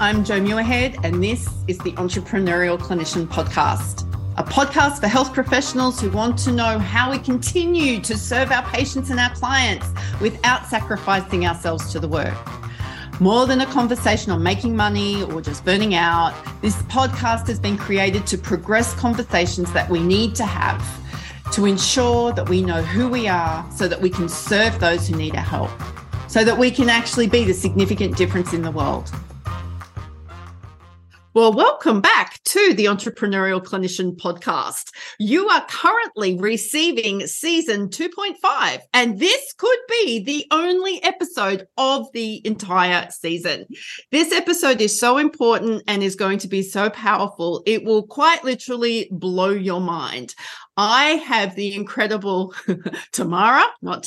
I'm Jo Muirhead, and this is the Entrepreneurial Clinician Podcast, a podcast for health professionals who want to know how we continue to serve our patients and our clients without sacrificing ourselves to the work. More than a conversation on making money or just burning out, this podcast has been created to progress conversations that we need to have to ensure that we know who we are so that we can serve those who need our help, so that we can actually be the significant difference in the world. Well, welcome back to the Entrepreneurial Clinician Podcast. You are currently receiving season 2.5, and this could be the only episode of the entire season. This episode is so important and is going to be so powerful. It will quite literally blow your mind. I have the incredible Tamara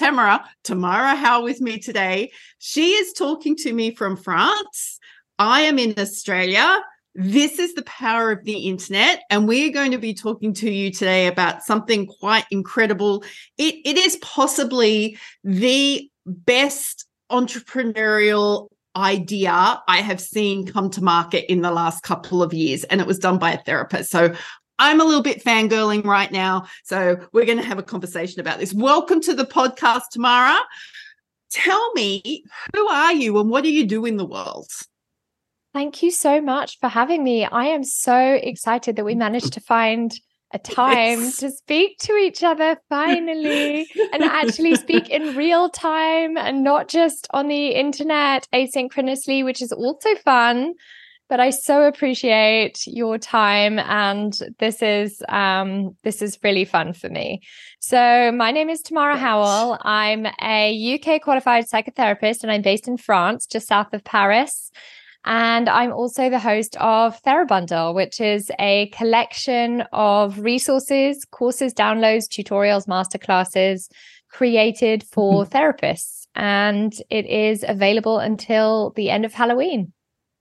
Howe with me today. She is talking to me from France. I am in Australia. This is the power of the internet, and we're going to be talking to you today about something quite incredible. It is possibly the best entrepreneurial idea I have seen come to market in the last couple of years, and it was done by a therapist. So I'm a little bit fangirling right now, so we're going to have a conversation about this. Welcome to the podcast, Tamara. Tell me, who are you and what do you do in the world? Thank you so much for having me. I am so excited that we managed to find a time to speak to each other finally and actually speak in real time and not just on the internet asynchronously, which is also fun. But I so appreciate your time, and this is really fun for me. So my name is Tamara Howell. I'm a UK qualified psychotherapist, and I'm based in France, just south of Paris. And I'm also the host of TheraBundle, which is a collection of resources, courses, downloads, tutorials, masterclasses created for therapists. And it is available until the end of Halloween.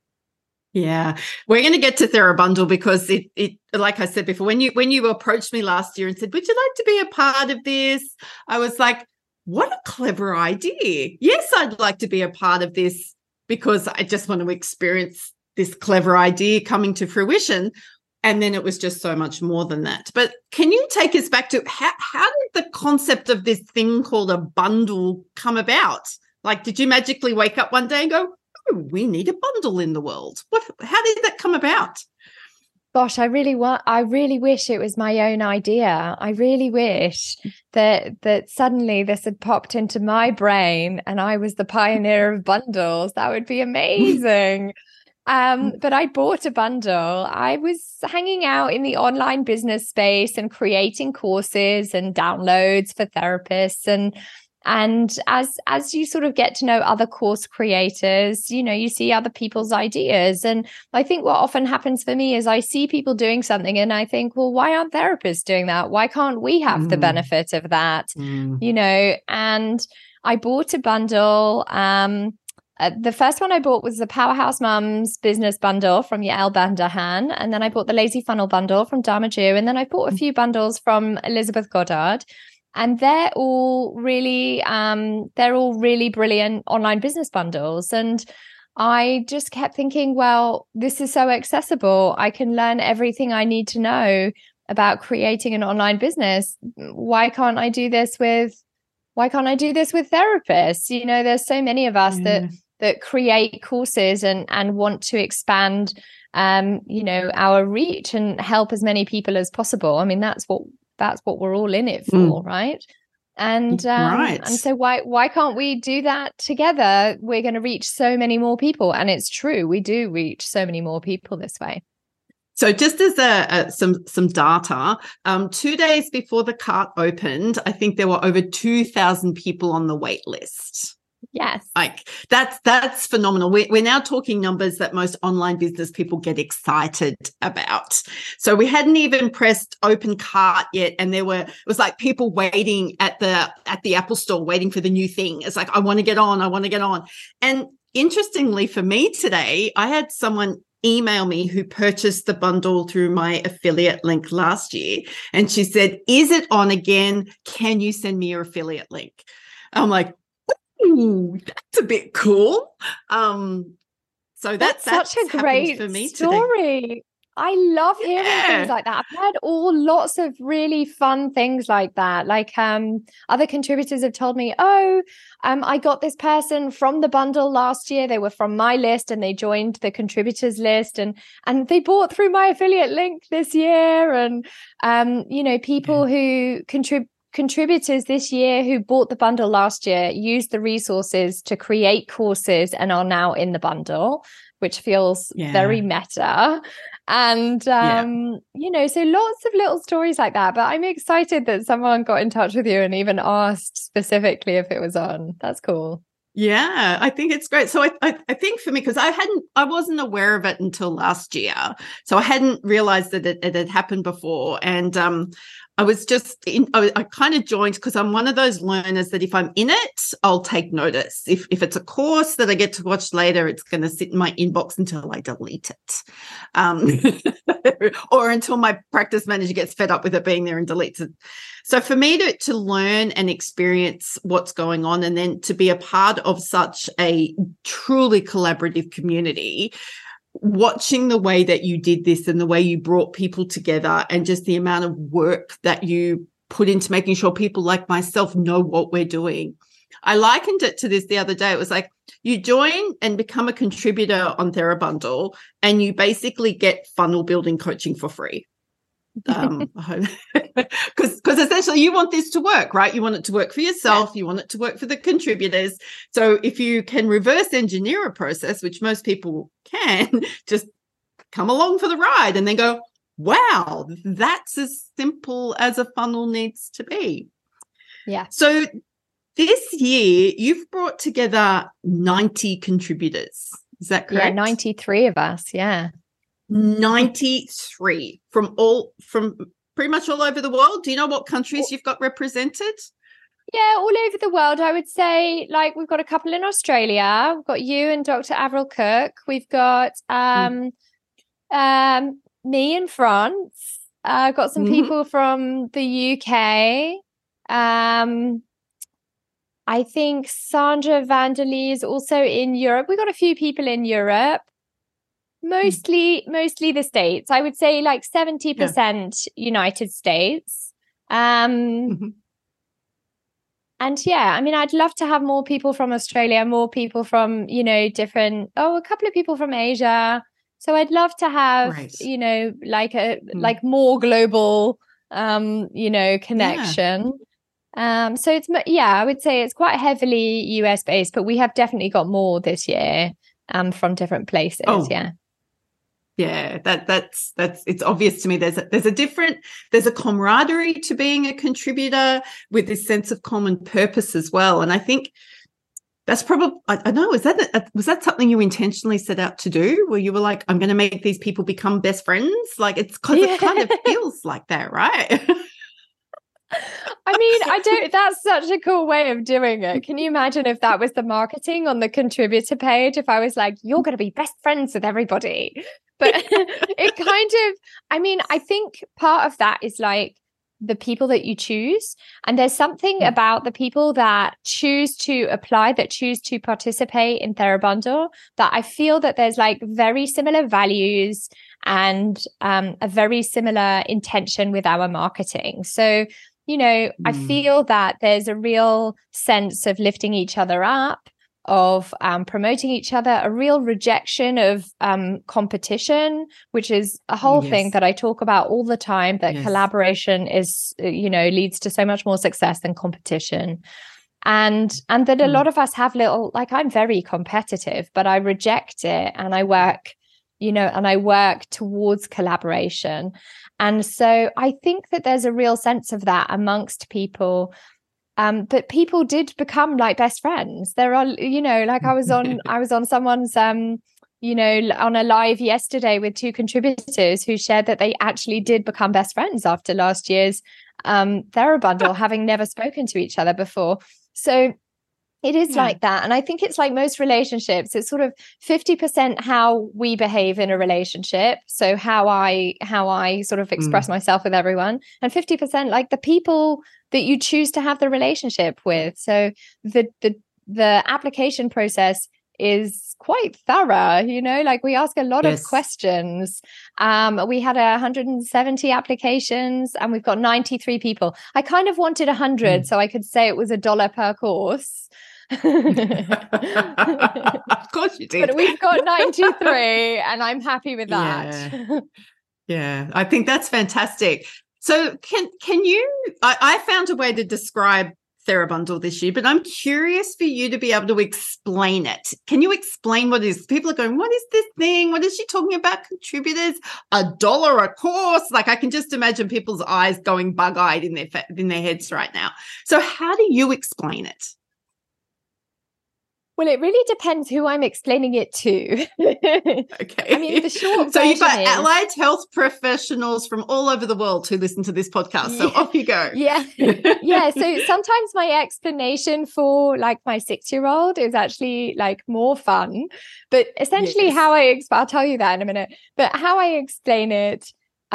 Yeah, we're going to get to TheraBundle because it like I said before, when you approached me last year and said, would you like to be a part of this? I was like, what a clever idea. Yes, I'd like to be a part of this, because I just want to experience this clever idea coming to fruition. And then it was just so much more than that. But can you take us back to how did the concept of this thing called a bundle come about? Like, did you magically wake up one day and go, oh, we need a bundle in the world? How did that come about? Gosh, I really wish it was my own idea. I really wish that suddenly this had popped into my brain and I was the pioneer of bundles. That would be amazing. But I bought a bundle. I was hanging out in the online business space and creating courses and downloads for therapists. And as you sort of get to know other course creators, you see other people's ideas. And I think what often happens for me is I see people doing something and I think, well, why aren't therapists doing that? Why can't we have the benefit of that? And I bought a bundle. The first one I bought was the Powerhouse Mums Business Bundle from Yael Ben-Dahan. And then I bought the Lazy Funnel Bundle from Dharma Ju. And then I bought a few bundles from Elizabeth Goddard. And they're all really brilliant online business bundles. And I just kept thinking, well, this is so accessible. I can learn everything I need to know about creating an online business. Why can't I do this with therapists? There's so many of us that create courses and want to expand, our reach and help as many people as possible. I mean, that's what we're all in it for, right? And so why can't we do that together? We're going to reach so many more people, and it's true, we do reach so many more people this way. So just as some data, 2 days before the cart opened, I think there were over 2,000 people on the wait list. Yes. Like that's phenomenal. We're now talking numbers that most online business people get excited about. So we hadn't even pressed open cart yet. And it was like people waiting at the Apple store, waiting for the new thing. It's like, I want to get on. And interestingly for me today, I had someone email me who purchased the bundle through my affiliate link last year. And she said, is it on again? Can you send me your affiliate link? I'm like, ooh, that's a bit cool. So that's such a great for me story. Today. I love hearing things like that. I've heard lots of really fun things like that. Like other contributors have told me, I got this person from the bundle last year. They were from my list and they joined the contributors list and they bought through my affiliate link this year. And people who contributors this year who bought the bundle last year used the resources to create courses and are now in the bundle, which feels very meta. And, so lots of little stories like that. But I'm excited that someone got in touch with you and even asked specifically if it was on. That's cool. Yeah, I think it's great. So I think for me, because I wasn't aware of it until last year. So I hadn't realized that it had happened before. And I was I kind of joined because I'm one of those learners that if I'm in it, I'll take notice. If it's a course that I get to watch later, it's going to sit in my inbox until I delete it. Or until my practice manager gets fed up with it being there and deletes it. So for me to learn and experience what's going on and then to be a part of such a truly collaborative community, watching the way that you did this and the way you brought people together and just the amount of work that you put into making sure people like myself know what we're doing. I likened it to this the other day. It was like you join and become a contributor on TheraBundle and you basically get funnel building coaching for free. Because essentially you want this to work, right? You want it to work for yourself. You want it to work for the contributors. So if you can reverse engineer a process, which most people can, just come along for the ride and then go, wow, that's as simple as a funnel needs to be. Yeah. So this year from brought together 90 contributors. Is that correct? Yeah, 93 of us. Yeah. 93 from pretty much all over the world. Do you know what countries you've got represented? Yeah, all over the world. I would say, like, we've got a couple in Australia. We've got you and Dr. Avril Cook. We've got me in France. I've got some people from the UK. I think Sandra Vanderlee is also in Europe. We've got a few people in Europe. Mostly the States. I would say like 70% United States. And yeah, I mean, I'd love to have more people from Australia, more people from, a couple of people from Asia. So I'd love to have, like more global, connection. So it's, I would say it's quite heavily US based, but we have definitely got more this year, from different places. Yeah, that's it's obvious to me. There's a camaraderie to being a contributor with this sense of common purpose as well. And I think that's probably, I don't know, was that something you intentionally set out to do, where you were like, I'm going to make these people become best friends? Like, it's because it kind of feels like that, right? I mean, that's such a cool way of doing it. Can you imagine if that was the marketing on the contributor page? If I was like, you're going to be best friends with everybody. But it kind of, I think part of that is like the people that you choose. And there's something about the people that choose to apply, that choose to participate in TheraBundle, that I feel that there's like very similar values and a very similar intention with our marketing. So, I feel that there's a real sense of lifting each other up, of promoting each other, a real rejection of competition, which is a whole thing that I talk about all the time, that collaboration is, leads to so much more success than competition. And that a lot of us have I'm very competitive, but I reject it and I work, towards collaboration. And so I think that there's a real sense of that amongst people. But people did become like best friends. There are, I was on someone's, on a live yesterday with two contributors who shared that they actually did become best friends after last year's TheraBundle, having never spoken to each other before. So it is like that. And I think it's like most relationships, it's sort of 50% how we behave in a relationship. So how I sort of express myself with everyone, and 50% like the people that you choose to have the relationship with. So the application process is quite thorough, like we ask a lot of questions. We had 170 applications and we've got 93 people. I kind of wanted 100 so I could say it was $1 per course. Of course you did. But we've got 93 and I'm happy with that. Yeah, I think that's fantastic. So can you, I found a way to describe TheraBundle this year, but I'm curious for you to be able to explain it. Can you explain what it is? People are going, what is this thing? What is she talking about? Contributors, $1 a course. Like I can just imagine people's eyes going bug-eyed in their heads right now. So how do you explain it? Well, it really depends who I'm explaining it to. Okay. I mean, the short so version you've got is... allied health professionals from all over the world who listen to this podcast. So off you go. Yeah. So sometimes my explanation for like my 6-year-old is actually like more fun. But essentially I'll tell you that in a minute. But how I explain it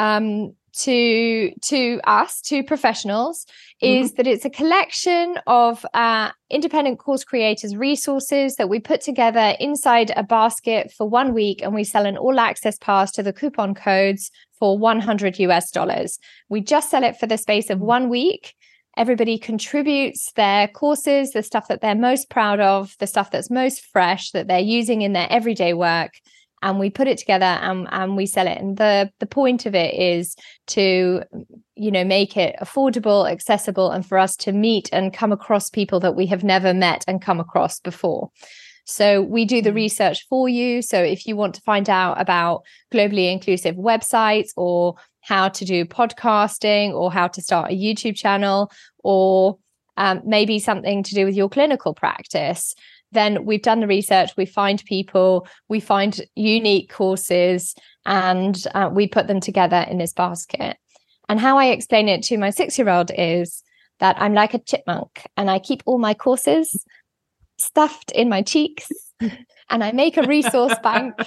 to us, to professionals, is that it's a collection of independent course creators' resources that we put together inside a basket for 1 week, and we sell an all-access pass to the coupon codes for $100. We just sell it for the space of 1 week. Everybody contributes their courses, the stuff that they're most proud of, the stuff that's most fresh, that they're using in their everyday work. And we put it together and we sell it. And the point of it is to, make it affordable, accessible, and for us to meet and come across people that we have never met and come across before. So we do the research for you. So if you want to find out about globally inclusive websites, or how to do podcasting, or how to start a YouTube channel, or maybe something to do with your clinical practice, then we've done the research, we find people, we find unique courses, and we put them together in this basket. And how I explain it to my 6-year-old is that I'm like a chipmunk and I keep all my courses stuffed in my cheeks and I make a resource bank.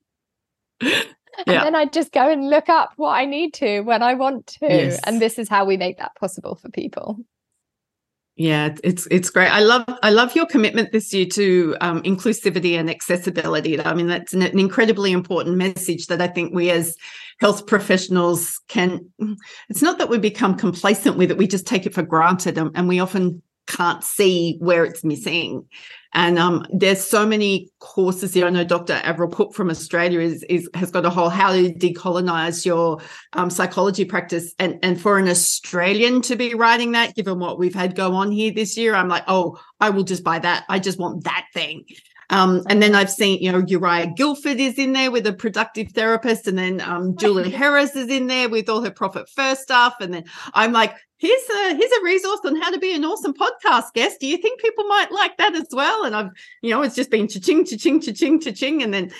And then I just go and look up what I need to when I want to. Yes. And this is how we make that possible for people. Yeah, it's great. I love your commitment this year to inclusivity and accessibility. I mean, that's an incredibly important message that I think we as health professionals it's not that we become complacent with it, we just take it for granted, and we often can't see where it's missing. And there's so many courses here. I know Dr. Avril Cook from Australia has got a whole how to decolonize your psychology practice. And for an Australian to be writing that, given what we've had go on here this year, I'm like, oh, I will just buy that. I just want that thing. And then I've seen, Uriah Guilford is in there with a productive therapist. And then Julie Harris is in there with all her Profit First stuff. And then I'm like, here's a resource on how to be an awesome podcast guest. Do you think people might like that as well? And I've, it's just been cha-ching, cha-ching, cha-ching, cha-ching. And then,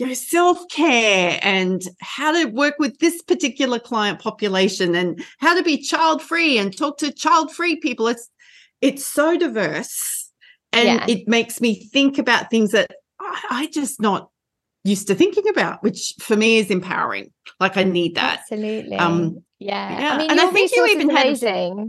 self-care and how to work with this particular client population and how to be child-free and talk to child-free people. It's so diverse. And it makes me think about things that I just not used to thinking about, which for me is empowering. Like I need that. Absolutely. I mean, and I think you even amazing.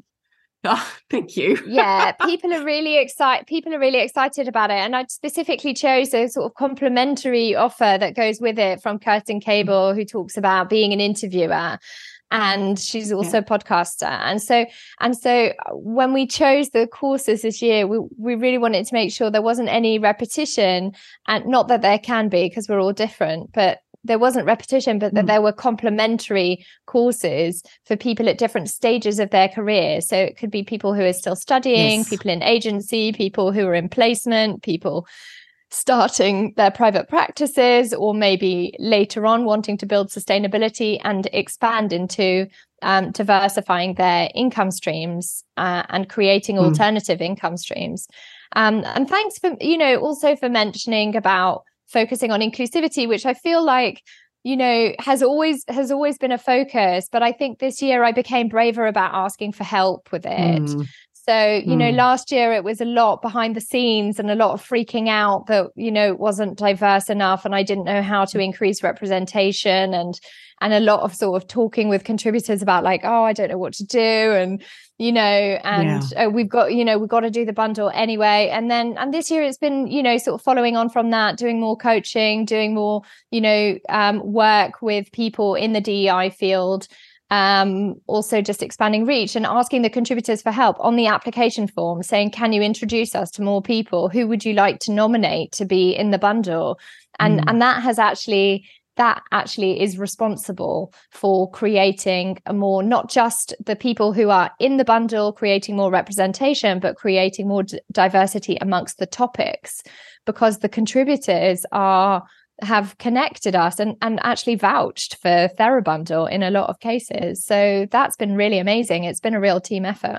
Thank you. People are really excited about it. And I specifically chose a sort of complimentary offer that goes with it from Kirsten Cable, who talks about being an interviewer. And she's also a podcaster. And so when we chose the courses this year, we really wanted to make sure there wasn't any repetition, and not that there can be because we're all different, but there wasn't repetition, but that there were complementary courses for people at different stages of their career. So it could be people who are still studying, people in agency, people who are in placement, people starting their private practices, or maybe later on wanting to build sustainability and expand into diversifying their income streams and creating alternative income streams. And thanks for, also for mentioning about focusing on inclusivity, which I feel like, has always been a focus. But I think this year I became braver about asking for help with it. So, last year it was a lot behind the scenes and a lot of freaking out that, it wasn't diverse enough and I didn't know how to increase representation, and a lot of sort of talking with contributors about like, oh, I don't know what to do. And, we've got to do the bundle anyway. And this year it's been, sort of following on from that, doing more coaching, doing more, work with people in the DEI field. Also just expanding reach and asking the contributors for help on the application form, saying, can you introduce us to more people? Who would you like to nominate to be in the bundle? And that actually is responsible for creating a more, not just the people who are in the bundle creating more representation, but creating more diversity amongst the topics, because the contributors have connected us and actually vouched for TheraBundle in a lot of cases. So that's been really amazing. It's been a real team effort.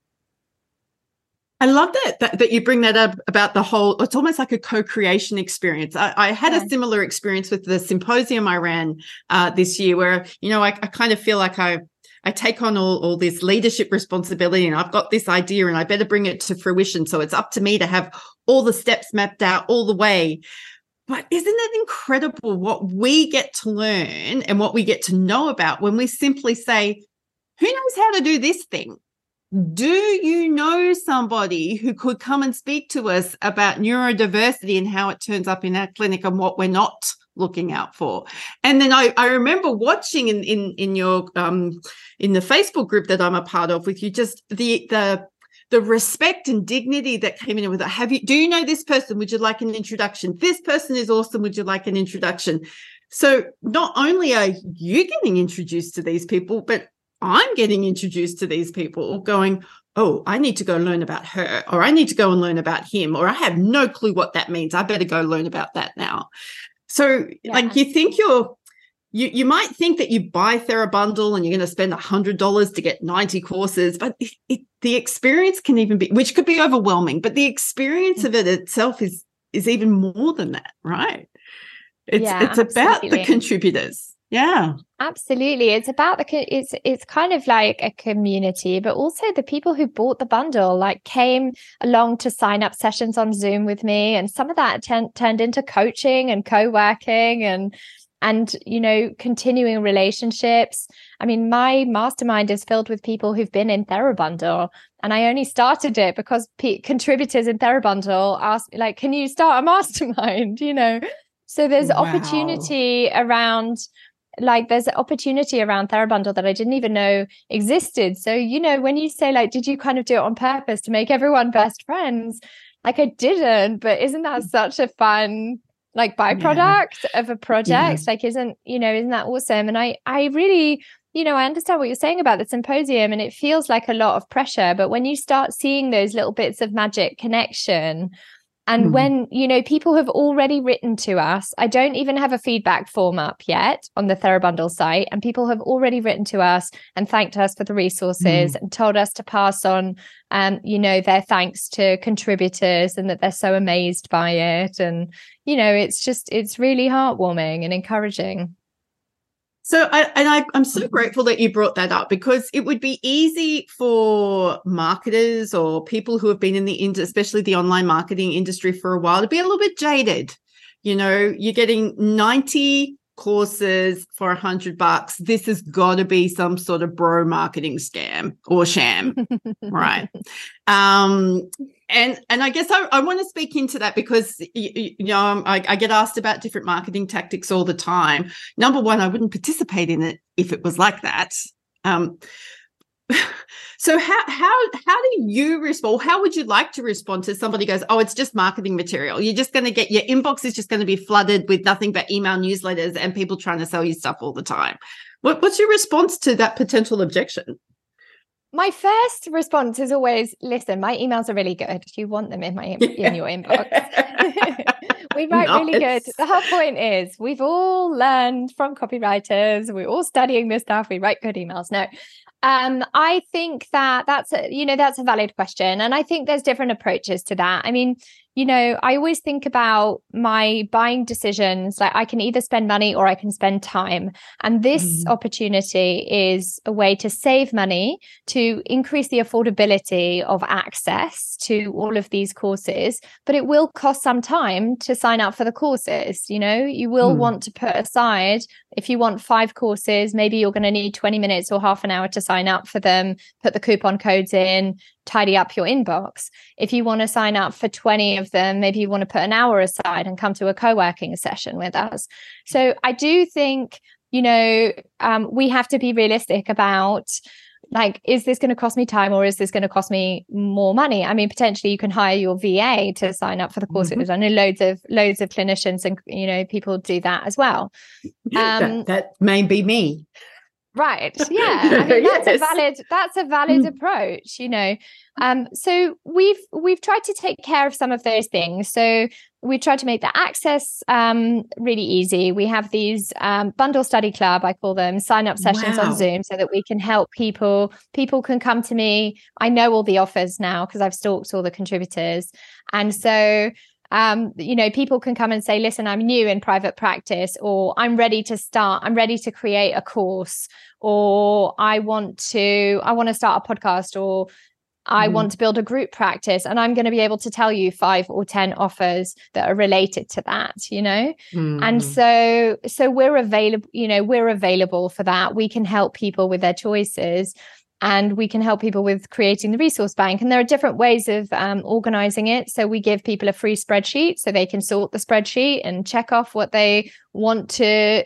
I love that you bring that up about the whole, it's almost like a co-creation experience. I had a similar experience with the symposium I ran this year where, I kind of feel like I take on all this leadership responsibility and I've got this idea and I better bring it to fruition. So it's up to me to have all the steps mapped out all the way. But isn't it incredible what we get to learn and what we get to know about when we simply say, who knows how to do this thing? Do you know somebody who could come and speak to us about neurodiversity and how it turns up in our clinic and what we're not looking out for? And then I remember watching in your in the Facebook group that I'm a part of with you, just the respect and dignity that came in with it. Do you know this person? Would you like an introduction? This person is awesome. Would you like an introduction? So not only are you getting introduced to these people, but I'm getting introduced to these people going, oh, I need to go learn about her, or I need to go and learn about him, or I have no clue what that means. I better go learn about that now. So like you think you might think that you buy TheraBundle and you're going to spend $100 to get 90 courses, but the experience can even be, which could be overwhelming, but the experience of it itself is even more than that, right? It's about the contributors. Yeah, absolutely. It's about it's kind of like a community, but also the people who bought the bundle, like came along to sign up sessions on Zoom with me. And some of that turned into coaching and co-working and continuing relationships. I mean, my mastermind is filled with people who've been in TheraBundle, and I only started it because contributors in TheraBundle asked me, like, can you start a mastermind? So there's opportunity around. Like there's an opportunity around TheraBundle that I didn't even know existed. So, when you say like, did you kind of do it on purpose to make everyone best friends? Like I didn't, but isn't that such a fun like byproduct of a project? Like, isn't that awesome? And I really, I understand what you're saying about the symposium, and it feels like a lot of pressure, but when you start seeing those little bits of magic connection, and when, people have already written to us, I don't even have a feedback form up yet on the TheraBundle site. And people have already written to us and thanked us for the resources and told us to pass on, their thanks to contributors and that they're so amazed by it. And, it's really heartwarming and encouraging. So I'm so grateful that you brought that up, because it would be easy for marketers or people who have been in the especially the online marketing industry for a while, to be a little bit jaded. You're getting 90 courses for $100. This has got to be some sort of bro marketing scam or sham, right? And I guess I want to speak into that because, I get asked about different marketing tactics all the time. Number one, I wouldn't participate in it if it was like that. So how do you respond? How would you like to respond to somebody who goes, oh, it's just marketing material. You're just going to get, your inbox is just going to be flooded with nothing but email newsletters and people trying to sell you stuff all the time. What's your response to that potential objection? My first response is always, listen, my emails are really good. You want them in your inbox. We write really good. The whole point is we've all learned from copywriters. We're all studying this stuff. We write good emails. No, I think that's a valid question. And I think there's different approaches to that. I mean, I always think about my buying decisions. Like I can either spend money or I can spend time. And this opportunity is a way to save money, to increase the affordability of access to all of these courses. But it will cost some time to sign up for the courses. You will want to put aside, if you want 5 courses, maybe you're going to need 20 minutes or half an hour to sign up for them, put the coupon codes in, tidy up your inbox. If you want to sign up for 20 of them, maybe you want to put an hour aside and come to a co-working session with us. So I do think, we have to be realistic about, like, is this going to cost me time or is this going to cost me more money? I mean, potentially you can hire your VA to sign up for the courses. I know loads of clinicians and, people do that as well. That may be me. Right. Yeah. I mean, that's a valid approach, So we've tried to take care of some of those things. So we tried to make the access really easy. We have these bundle study club, I call them, sign up sessions on Zoom so that we can help people. People can come to me. I know all the offers now because I've stalked all the contributors. And so people can come and say, listen, I'm new in private practice, or I'm ready to create a course, or I want to start a podcast, or I want to build a group practice, and I'm going to be able to tell you 5 or 10 offers that are related to that, And so we're available for that. We can help people with their choices. And we can help people with creating the resource bank. And there are different ways of organizing it. So we give people a free spreadsheet so they can sort the spreadsheet and check off what they want to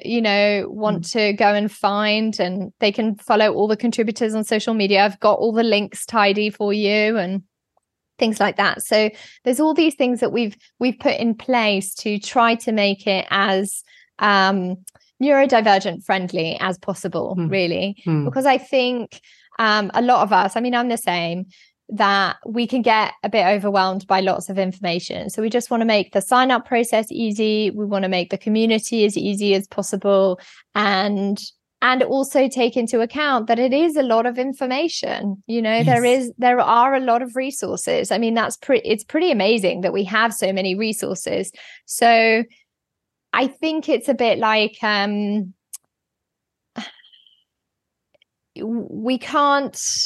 go and find. And they can follow all the contributors on social media. I've got all the links tidy for you and things like that. So there's all these things that we've put in place to try to make it as neurodivergent friendly as possible, really. Because I think a lot of us, I mean, I'm the same, that we can get a bit overwhelmed by lots of information. So we just want to make the sign up process easy. We want to make the community as easy as possible, and also take into account that it is a lot of information. Yes. There are a lot of resources. I mean, it's pretty amazing that we have so many resources. So I think it's a bit like we can't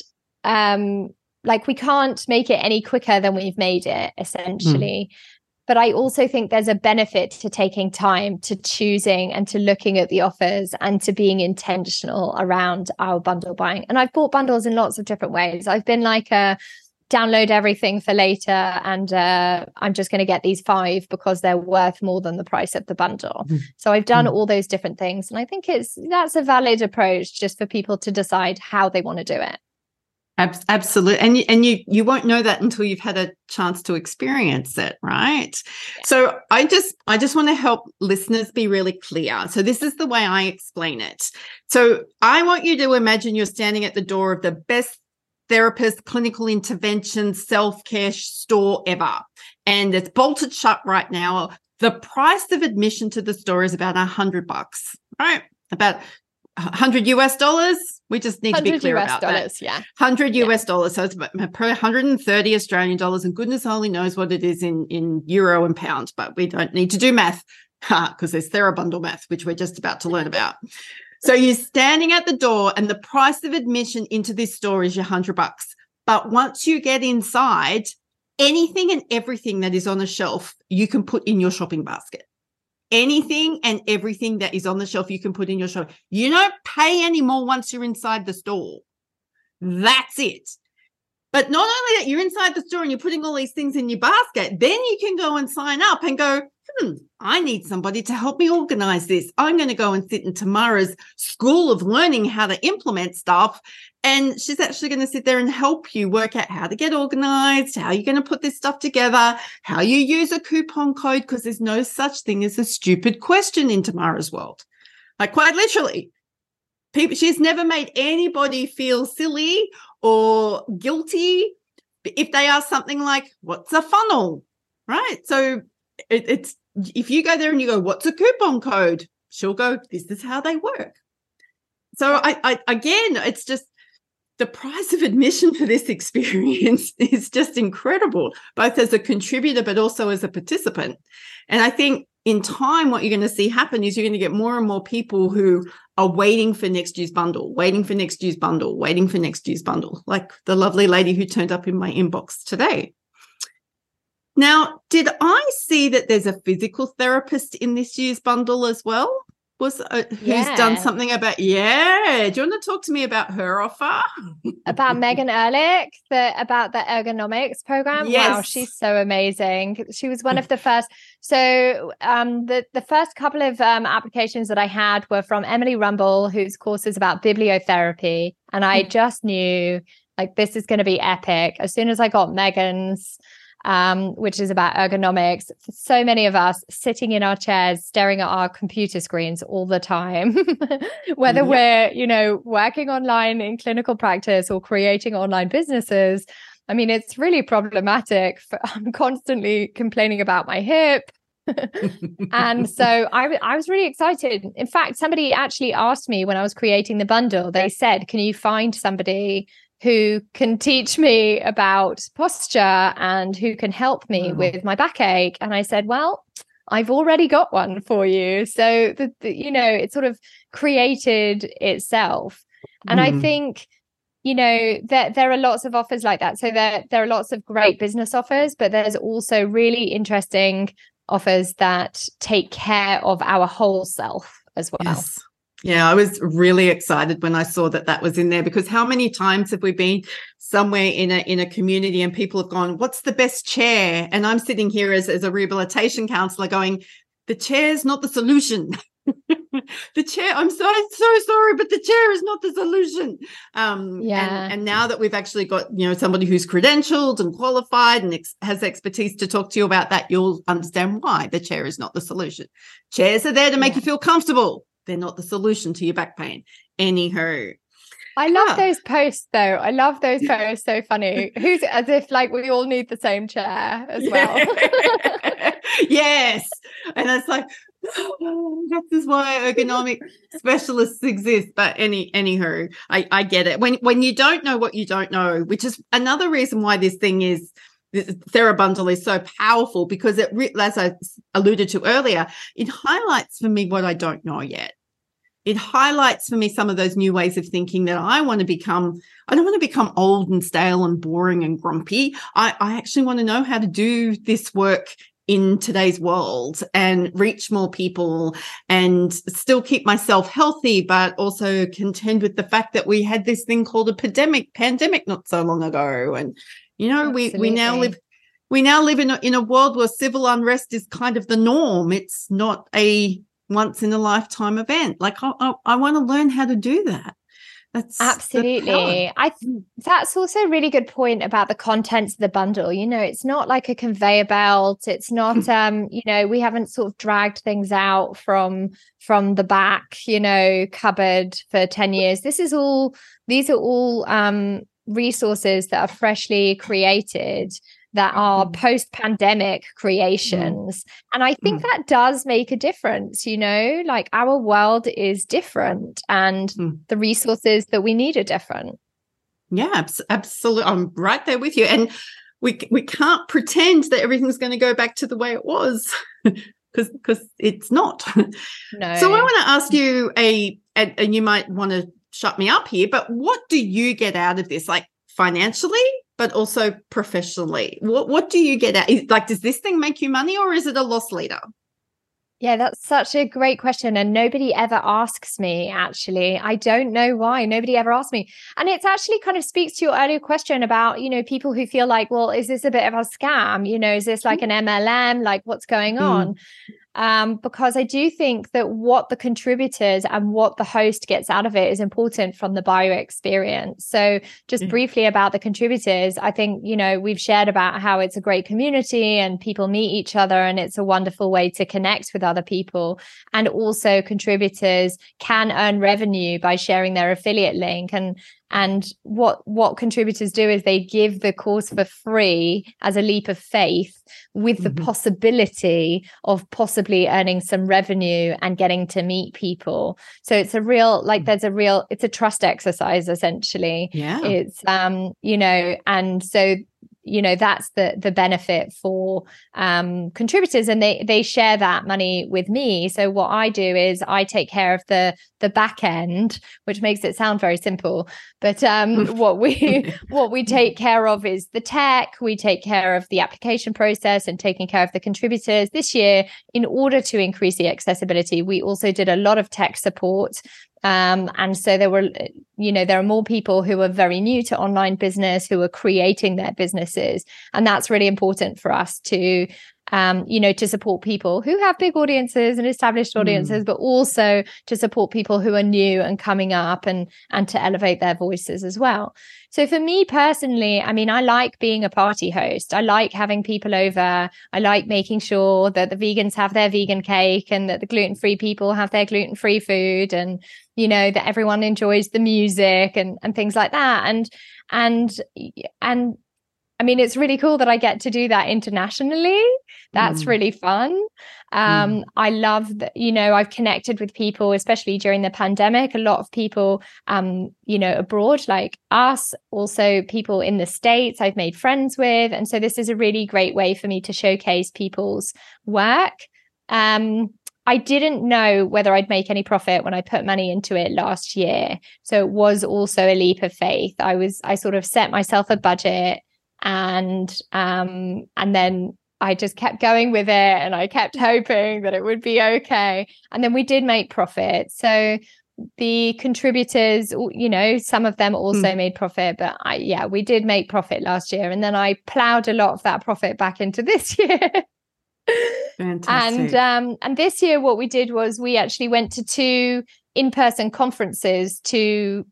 make it any quicker than we've made it, essentially. But I also think there's a benefit to taking time to choosing and to looking at the offers and to being intentional around our bundle buying. And I've bought bundles in lots of different ways. I've been like download everything for later, and I'm just going to get these 5 because they're worth more than the price of the bundle. So I've done all those different things, and I think that's a valid approach just for people to decide how they want to do it. Absolutely. And you won't know that until you've had a chance to experience it, right? Yeah. So I just want to help listeners be really clear. So this is the way I explain it. So I want you to imagine you're standing at the door of the best therapist, clinical intervention, self-care store ever. And it's bolted shut right now. The price of admission to the store is about $100, right? About $100. We just need to be clear about that. Yeah. $100. So it's per 130 Australian dollars. And goodness only knows what it is in euro and pounds, but we don't need to do math because there's TheraBundle math, which we're just about to learn about. So you're standing at the door and the price of admission into this store is your $100. But once you get inside, anything and everything that is on the shelf, you can put in your shopping basket. Anything and everything that is on the shelf, you can put in your shop. You don't pay any more once you're inside the store. That's it. But not only that, you're inside the store and you're putting all these things in your basket, then you can go and sign up and go, I need somebody to help me organize this. I'm going to go and sit in Tamara's school of learning how to implement stuff. And she's actually going to sit there and help you work out how to get organized, how you're going to put this stuff together, how you use a coupon code, because there's no such thing as a stupid question in Tamara's world. Like quite literally, she's never made anybody feel silly or guilty if they ask something like, what's a funnel? Right? So it's if you go there and you go, what's a coupon code? She'll go, this is how they work. So I again, it's just, the price of admission for this experience is just incredible, both as a contributor, but also as a participant. And I think in time, what you're going to see happen is you're going to get more and more people who are waiting for next year's bundle, waiting for next year's bundle, waiting for next year's bundle, like the lovely lady who turned up in my inbox today. Now, did I see that there's a physical therapist in this year's bundle as well? Who's done something about, do you want to talk to me about her offer? About Megan Ehrlich, about the ergonomics program? Yes. Wow, she's so amazing. She was one of the first. So the first couple of applications that I had were from Emily Rumble, whose course is about bibliotherapy. And I just knew, like, this is going to be epic. As soon as I got Megan's, which is about ergonomics, for so many of us sitting in our chairs, staring at our computer screens all the time, whether we're, working online in clinical practice or creating online businesses. I mean, it's really problematic. I'm constantly complaining about my hip. And so I was really excited. In fact, somebody actually asked me when I was creating the bundle, they said, can you find somebody who can teach me about posture and who can help me with my backache? And I said, well, I've already got one for you. So, it sort of created itself. And I think, there are lots of offers like that. So there are lots of great business offers, but there's also really interesting offers that take care of our whole self as well. Yes. Yeah, I was really excited when I saw that was in there, because how many times have we been somewhere in a community and people have gone, what's the best chair? And I'm sitting here as a rehabilitation counselor going, the chair's not the solution. The chair, I'm so sorry, but the chair is not the solution. And now that we've actually got, somebody who's credentialed and qualified and has expertise to talk to you about that, you'll understand why the chair is not the solution. Chairs are there to make you feel comfortable. They're not the solution to your back pain. Anywho. I love those posts, though. I love those posts. So funny. Who's as if like we all need the same chair as well. Yes. And it's like, this is why ergonomic specialists exist. But anywho, I get it. When you don't know what you don't know, which is another reason why this TheraBundle is so powerful, because it, as I alluded to earlier, it highlights for me what I don't know yet. It highlights for me some of those new ways of thinking that I want to become. I don't want to become old and stale and boring and grumpy. I actually want to know how to do this work in today's world and reach more people and still keep myself healthy, but also contend with the fact that we had this thing called a pandemic not so long ago. And, we now live in a world where civil unrest is kind of the norm. It's not a once in a lifetime event. Like I want to learn how to do that. That's absolutely. That's also a really good point about the contents of the bundle. It's not like a conveyor belt. It's not, we haven't sort of dragged things out from the back, cupboard for 10 years. These are all resources that are freshly created, that are post-pandemic creations. And I think that does make a difference, like our world is different and the resources that we need are different. Yeah, absolutely. I'm right there with you. And we can't pretend that everything's going to go back to the way it was because it's not. No. So I want to ask you and you might want to shut me up here, but what do you get out of this? Like financially, but also professionally? What do you get out? Like, does this thing make you money or is it a loss leader? Yeah, that's such a great question. And nobody ever asks me, actually. I don't know why. Nobody ever asks me. And it's actually kind of speaks to your earlier question about, people who feel like, well, is this a bit of a scam? Is this like an MLM? Like what's going on? Because I do think that what the contributors and what the host gets out of it is important from the bio experience. So just briefly about the contributors, I think, we've shared about how it's a great community and people meet each other and it's a wonderful way to connect with other people. And also contributors can earn revenue by sharing their affiliate link. And And what contributors do is they give the course for free as a leap of faith, with the possibility of possibly earning some revenue and getting to meet people. So it's a real, it's a trust exercise, essentially. Yeah. It's, and so, that's the benefit for contributors, and they share that money with me. So what I do is I take care of the back end, which makes it sound very simple, but what we take care of is the tech. We take care of the application process and taking care of the contributors. This year, in order to increase the accessibility, we also did a lot of tech support. And so there are more people who are very new to online business, who are creating their businesses. And that's really important for us to support people who have big audiences and established audiences, but also to support people who are new and coming up, and to elevate their voices as well. So for me personally, I mean, I like being a party host. I like having people over. I like making sure that the vegans have their vegan cake, and that the gluten-free people have their gluten-free food, and, that everyone enjoys the music and things like that. And I mean, it's really cool that I get to do that internationally. That's really fun. I love that, I've connected with people, especially during the pandemic, a lot of people, abroad, like us, also people in the States I've made friends with. And so this is a really great way for me to showcase people's work. I didn't know whether I'd make any profit when I put money into it last year. So it was also a leap of faith. I sort of set myself a budget, and then I just kept going with it, and I kept hoping that it would be okay. And then we did make profit. So the contributors, some of them also made profit, but we did make profit last year. And then I plowed a lot of that profit back into this year. Fantastic. And this year what we did was we actually went to 2 in-person conferences to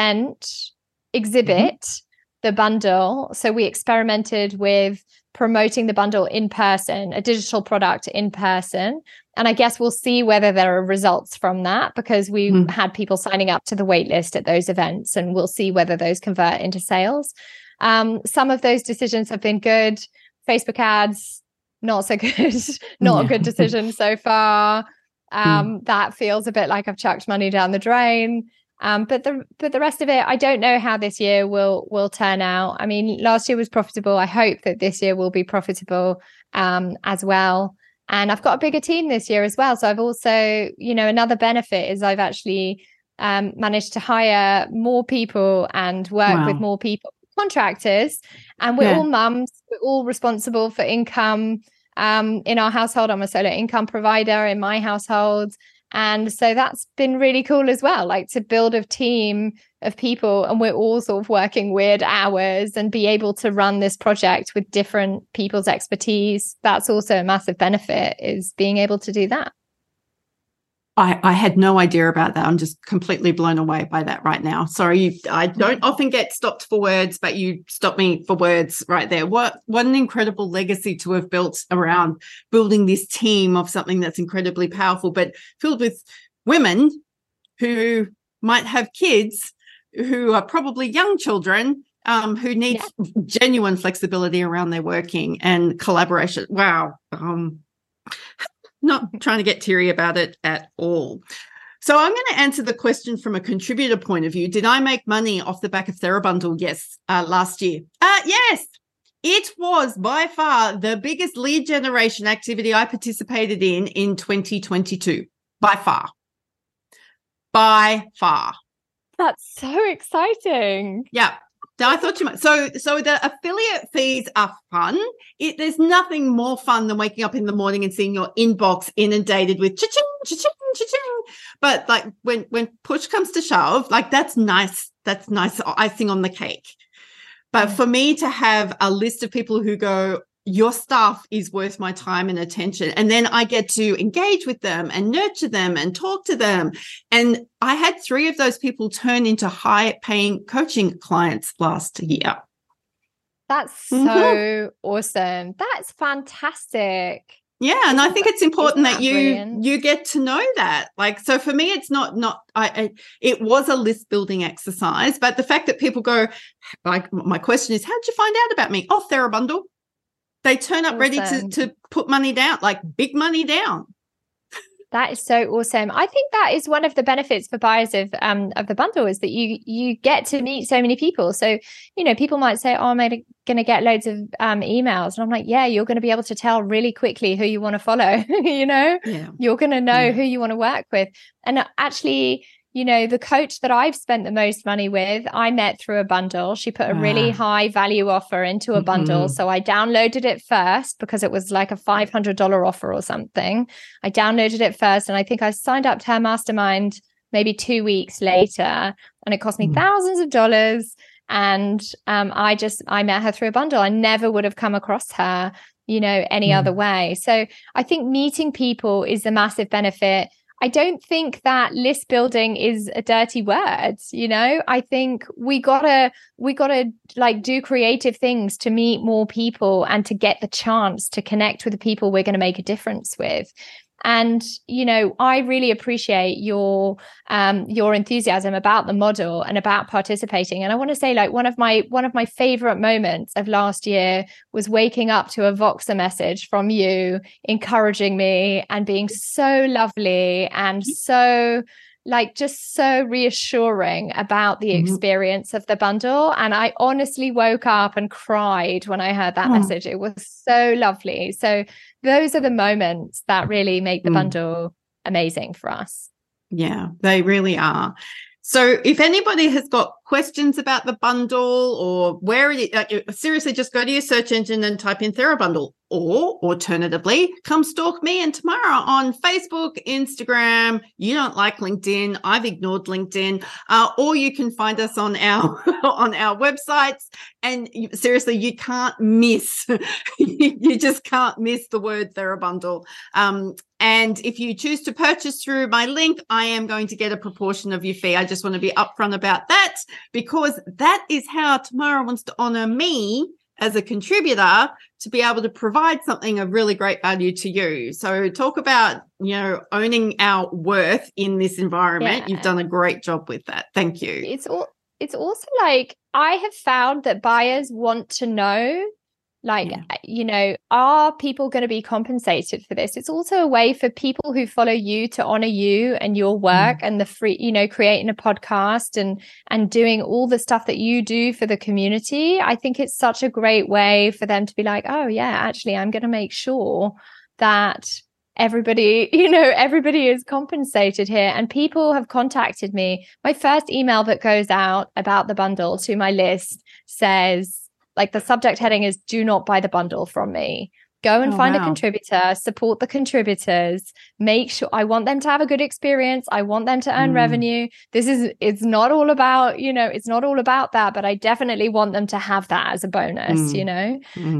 exhibit the bundle. So we experimented with promoting the bundle in person, a digital product in person. And I guess we'll see whether there are results from that, because we had people signing up to the wait list at those events, and we'll see whether those convert into sales. Some of those decisions have been good. Facebook ads, not so good. Not a good decision so far. That feels a bit like I've chucked money down the drain. But the rest of it, I don't know how this year will turn out. I mean, last year was profitable. I hope that this year will be profitable as well. And I've got a bigger team this year as well. So I've also, another benefit is I've actually managed to hire more people and work with more people, contractors, and we're all mums. We're all responsible for income in our household. I'm a solo income provider in my household. And so that's been really cool as well, like to build a team of people, and we're all sort of working weird hours, and be able to run this project with different people's expertise. That's also a massive benefit, is being able to do that. I had no idea about that. I'm just completely blown away by that right now. Sorry, I don't often get stopped for words, but you stopped me for words right there. What an incredible legacy to have built around building this team of something that's incredibly powerful, but filled with women who might have kids, who are probably young children, who need genuine flexibility around their working and collaboration. Wow. Not trying to get teary about it at all. So I'm going to answer the question from a contributor point of view. Did I make money off the back of TheraBundle? Yes, last year. Yes, it was by far the biggest lead generation activity I participated in 2022. By far. By far. That's so exciting. Yeah. I thought you might. So the affiliate fees are fun. There's nothing more fun than waking up in the morning and seeing your inbox inundated with cha-ching, cha-ching, cha-ching. But like when push comes to shove, like that's nice. That's nice icing on the cake. But for me to have a list of people who go, your stuff is worth my time and attention, and then I get to engage with them and nurture them and talk to them. And I had 3 of those people turn into high-paying coaching clients last year. That's so awesome. That's fantastic. Yeah, and I think it's important that brilliant? you get to know that. Like, so for me, it's not it was a list building exercise, but the fact that people go, like, my question is, how did you find out about me? Oh, TheraBundle. They turn up ready to put money down, like big money down. That is so awesome. I think that is one of the benefits for buyers of the bundle, is that you get to meet so many people. So, you know, people might say, "Oh, I'm going to get loads of emails," and I'm like, "Yeah, you're going to be able to tell really quickly who you want to follow." You know, you're going to know who you want to work with. And actually, you know, the coach that I've spent the most money with, I met through a bundle. She put a really high value offer into a bundle. So I downloaded it first because it was like a $500 offer or something. I downloaded it first, and I think I signed up to her mastermind maybe 2 weeks later, and it cost me thousands of dollars. And I met her through a bundle. I never would have come across her, you know, any other way. So I think meeting people is a massive benefit. I don't think that list building is a dirty word. You know, I think we gotta like do creative things to meet more people and to get the chance to connect with the people we're going to make a difference with. And, you know, I really appreciate your enthusiasm about the model and about participating. And I want to say, like, one of my favorite moments of last year was waking up to a Voxer message from you, encouraging me and being so lovely and so, like, just so reassuring about the experience of the bundle. And I honestly woke up and cried when I heard that message. It was so lovely. So those are the moments that really make the bundle amazing for us. Yeah, they really are. So if anybody has got questions about the bundle or where it is, seriously, just go to your search engine and type in TheraBundle, or alternatively, come stalk me and Tamara on Facebook, Instagram. You don't like LinkedIn. I've ignored LinkedIn. Or you can find us on our on our websites. And seriously, you can't miss. You just can't miss the word TheraBundle. And if you choose to purchase through my link, I am going to get a proportion of your fee. I just want to be upfront about that, because that is how Tamara wants to honor me as a contributor to be able to provide something of really great value to you. So talk about, you know, owning our worth in this environment. You've done a great job with that. Thank you. It's also like, I have found that buyers want to know, like, you know, are people going to be compensated for this? It's also a way for people who follow you to honor you and your work and the free, you know, creating a podcast and doing all the stuff that you do for the community. I think it's such a great way for them to be like, oh yeah, actually, I'm going to make sure that everybody is compensated here. And people have contacted me. My first email that goes out about the bundle to my list says, like, the subject heading is, "Do not buy the bundle from me. Go and find a contributor, support the contributors, make sure." I want them to have a good experience. I want them to earn revenue. It's not all about, you know, it's not all about that, but I definitely want them to have that as a bonus, you know?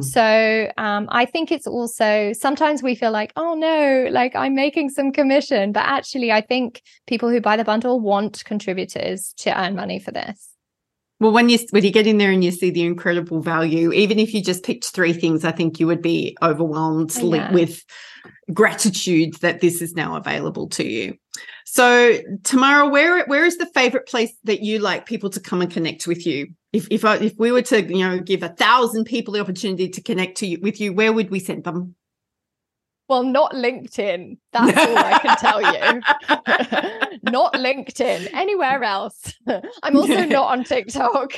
So I think it's also, sometimes we feel like, oh no, like, I'm making some commission, but actually I think people who buy the bundle want contributors to earn money for this. Well, when you get in there and you see the incredible value, even if you just picked 3 things, I think you would be overwhelmed with gratitude that this is now available to you. So, Tamara, where is the favorite place that you like people to come and connect with you? If we were to, you know, give 1,000 people the opportunity to connect with you, where would we send them? Well, not LinkedIn. That's all I can tell you. Not LinkedIn. Anywhere else. I'm also not on TikTok.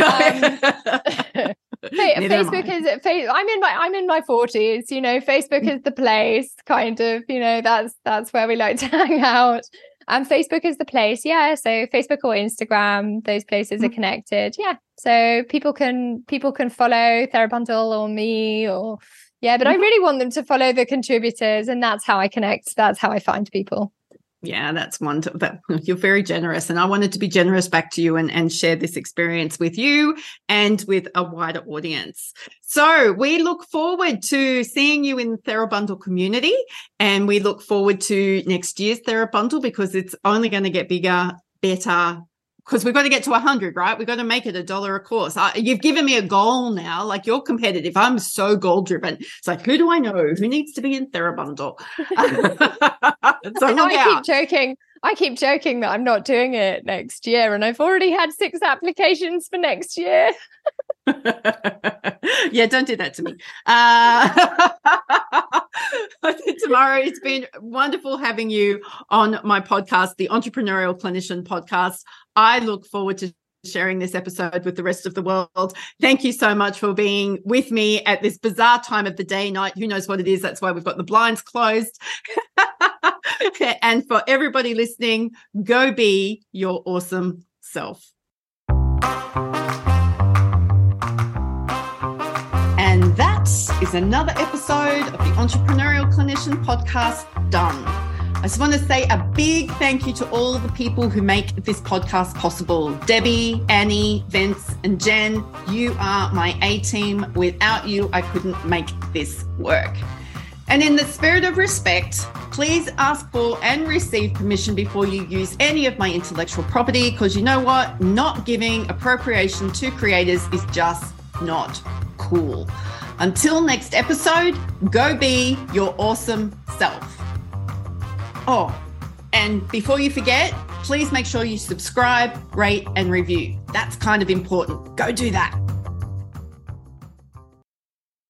Facebook is. I'm in my 40s. You know, Facebook is the place. Kind of. You know, that's where we like to hang out. And Facebook is the place. Yeah. So Facebook or Instagram, those places are connected. Yeah. So people can follow TheraBundle or me or. Yeah, but I really want them to follow the contributors, and that's how I connect. That's how I find people. Yeah, that's wonderful. You're very generous, and I wanted to be generous back to you and share this experience with you and with a wider audience. So we look forward to seeing you in the TheraBundle community, and we look forward to next year's TheraBundle, because it's only going to get bigger, better, because we've got to get to 100, right? We've got to make it $1 a course. You've given me a goal now. Like, you're competitive. I'm so goal driven. It's like, who do I know who needs to be in TheraBundle? So I keep joking that I'm not doing it next year, and I've already had 6 applications for next year. Yeah, don't do that to me. Tamara, it's been wonderful having you on my podcast, the Entrepreneurial Clinician Podcast. I look forward to sharing this episode with the rest of the world. Thank you so much for being with me at this bizarre time of the day, night. Who knows what it is? That's why we've got the blinds closed. And for everybody listening, go be your awesome self. And that is another episode of the Entrepreneurial Clinician Podcast done. I just want to say a big thank you to all of the people who make this podcast possible. Debbie, Annie, Vince, and Jen, you are my A-team. Without you, I couldn't make this work. And in the spirit of respect, please ask for and receive permission before you use any of my intellectual property, because you know what? Not giving appropriation to creators is just not cool. Until next episode, go be your awesome self. Oh, and before you forget, please make sure you subscribe, rate, and review. That's kind of important. Go do that.